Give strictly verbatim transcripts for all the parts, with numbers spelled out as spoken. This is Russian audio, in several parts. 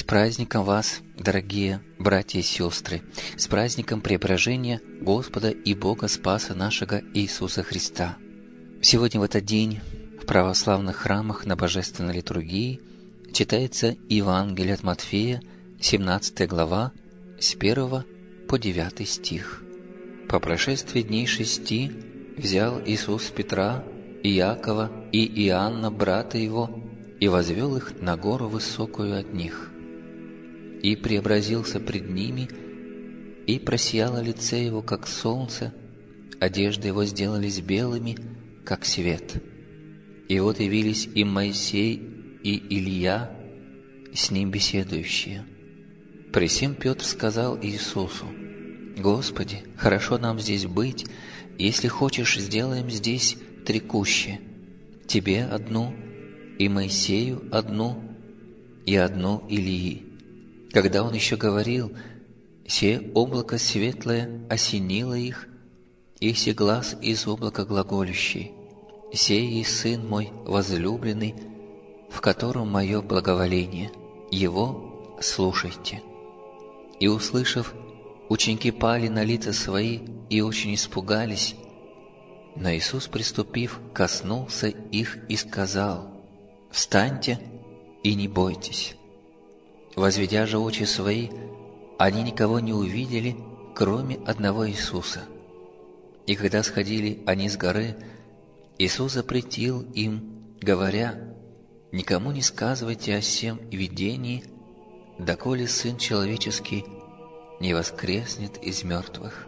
праздником вас, дорогие братья и сестры, с праздником Преображения Господа и Бога Спаса нашего Иисуса Христа. Сегодня в этот день в православных храмах на Божественной литургии читается Евангелие от Матфея, семнадцатая глава, с первого по девятый стих. «По прошествии дней шести взял Иисус Петра, и Иакова, и Иоанна, брата его, и возвел их на гору высокую от них. И преобразился пред ними, и просияло лице его, как солнце, одежды его сделались белыми, как свет. И вот явились им Моисей и Илия, с ним беседующие. Пресим Петр сказал Иисусу: Господи, хорошо нам здесь быть, если хочешь, сделаем здесь три кущи, Тебе одну, и Моисею одну, и одну Илии. Когда он еще говорил, се облако светлое осенило их, и се глас из облака глаголющий: сей есть Сын мой возлюбленный, в котором мое благоволение, Его слушайте. И, услышав, ученики пали на лица свои и очень испугались. Но Иисус, приступив, коснулся их и сказал: «Встаньте и не бойтесь». Возведя же очи свои, они никого не увидели, кроме одного Иисуса. И когда сходили они с горы, Иисус запретил им, говоря: «Никому не сказывайте о сем видении, доколе Сын Человеческий не воскреснет из мертвых».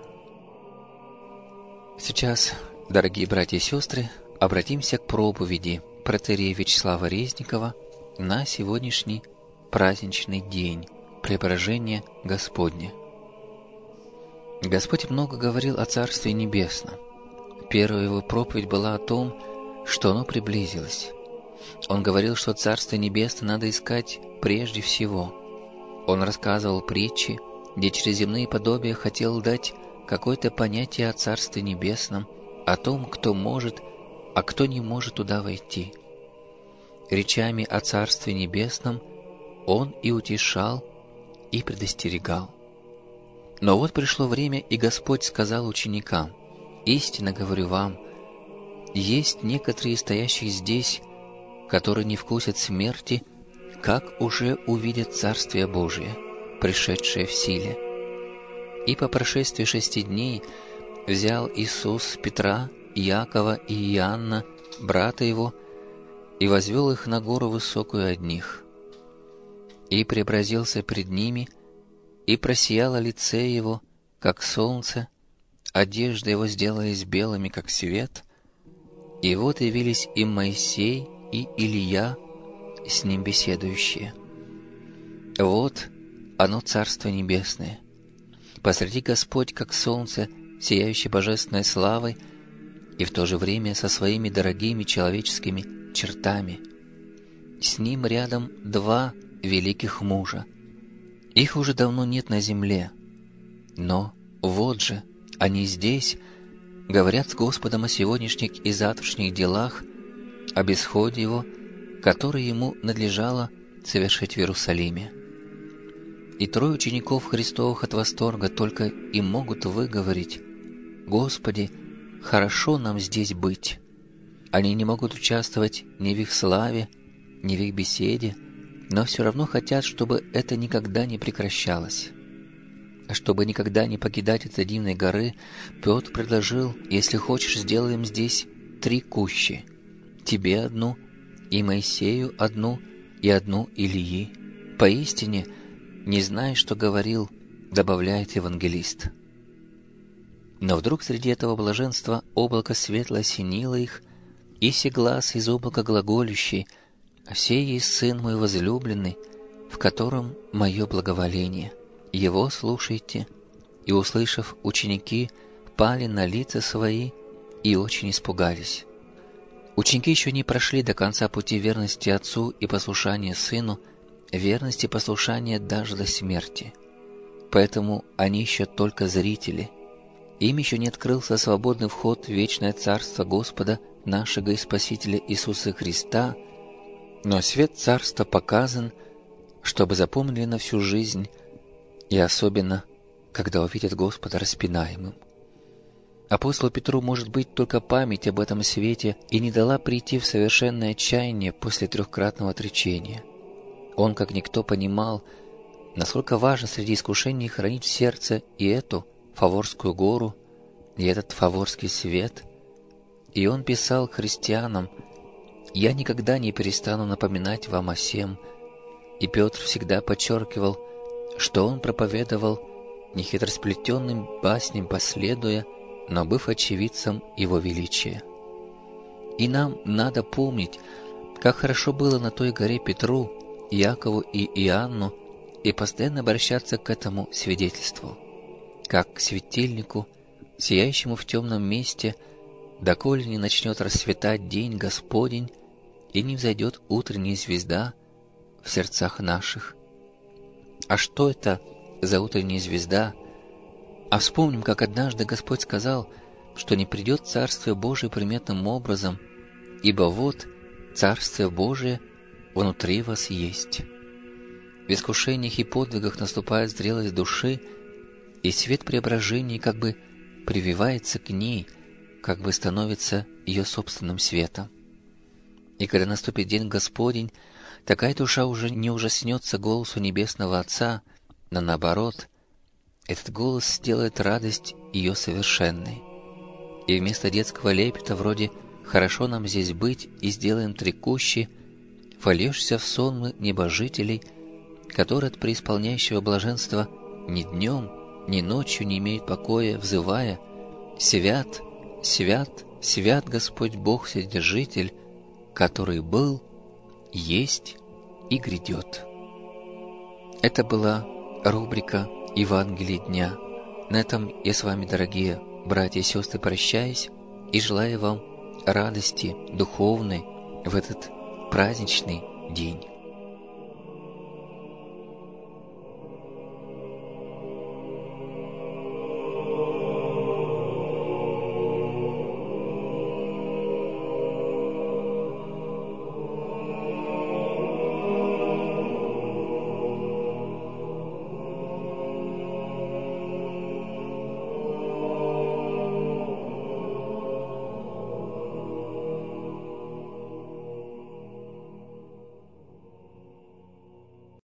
Сейчас, дорогие братья и сестры, обратимся к проповеди протоиерея Вячеслава Резникова на сегодняшний праздничный день Преображения Господня. Господь много говорил о Царстве Небесном. Первая его проповедь была о том, что оно приблизилось. Он говорил, что Царство Небесное надо искать прежде всего. Он рассказывал притчи, где через земные подобия хотел дать какое-то понятие о Царстве Небесном, о том, кто может, а кто не может туда войти. Речами о Царстве Небесном он и утешал, и предостерегал. Но вот пришло время, и Господь сказал ученикам: «Истинно говорю вам, есть некоторые стоящие здесь, которые не вкусят смерти, как уже увидят Царствие Божие, пришедшее в силе». И по прошествии шести дней взял Иисус Петра, Иакова и Иоанна, брата его, и возвел их на гору высокую от них. И преобразился пред ними, и просияло лице его, как солнце, одежды его сделались белыми, как свет. И вот явились им Моисей и Илия, с ним беседующие. Вот оно, Царство Небесное. Посреди Господь, как солнце, сияющее божественной славой, и в то же время со своими дорогими человеческими чертами. С ним рядом два великих мужа. Их уже давно нет на земле, но вот же они здесь говорят с Господом о сегодняшних и завтрашних делах, об исходе Его, который Ему надлежало совершить в Иерусалиме. И трое учеников Христовых от восторга только и могут выговорить: «Господи, хорошо нам здесь быть». Они не могут участвовать ни в их славе, ни в их беседе, но все равно хотят, чтобы это никогда не прекращалось. А чтобы никогда не покидать этой дивной горы, Петр предложил: «Если хочешь, сделаем здесь три кущи, тебе одну, и Моисею одну, и одну Илии». Поистине, не зная, что говорил, добавляет евангелист. Но вдруг среди этого блаженства облако светлое осенило их, и се глас из облака глаголющий: «Сей есть Сын мой возлюбленный, в котором мое благоволение, Его слушайте». И, услышав, ученики пали на лица свои и очень испугались. Ученики еще не прошли до конца пути верности Отцу и послушания Сыну, верности и послушания даже до смерти. Поэтому они еще только зрители. Им еще не открылся свободный вход в вечное Царство Господа нашего и Спасителя Иисуса Христа, но свет Царства показан, чтобы запомнили на всю жизнь, и особенно, когда увидят Господа распинаемым. Апостолу Петру, может быть, только память об этом свете и не дала прийти в совершенное отчаяние после трехкратного отречения. Он, как никто, понимал, насколько важно среди искушений хранить в сердце и эту Фаворскую гору, и этот Фаворский свет. И он писал христианам: «Я никогда не перестану напоминать вам о сем». И Петр всегда подчеркивал, что он проповедовал не хитросплетенным басням последуя, но быв очевидцем его величия. И нам надо помнить, как хорошо было на той горе Петру, Иакову и Иоанну, и постоянно обращаться к этому свидетельству, как к светильнику, сияющему в темном месте, доколе не начнет расцветать день Господень и не взойдет утренняя звезда в сердцах наших. А что это за утренняя звезда? А вспомним, как однажды Господь сказал, что не придет Царствие Божие приметным образом, ибо вот Царствие Божие внутри вас есть. В искушениях и подвигах наступает зрелость души, и свет преображения как бы прививается к ней, как бы становится ее собственным светом. И когда наступит день Господень, такая душа уже не ужаснется голосу Небесного Отца, но наоборот, этот голос сделает радость ее совершенной. И вместо детского лепета вроде «хорошо нам здесь быть» и «сделаем три кущи», вольешься в сонмы небожителей, которые от преисполняющего блаженства ни днем, ни ночью не имеют покоя, взывая: «Свят, свят, свят Господь Бог Вседержитель, который был, есть и грядет». Это была рубрика «Евангелие дня». На этом я с вами, дорогие братья и сестры, прощаюсь и желаю вам радости духовной в этот праздничный день.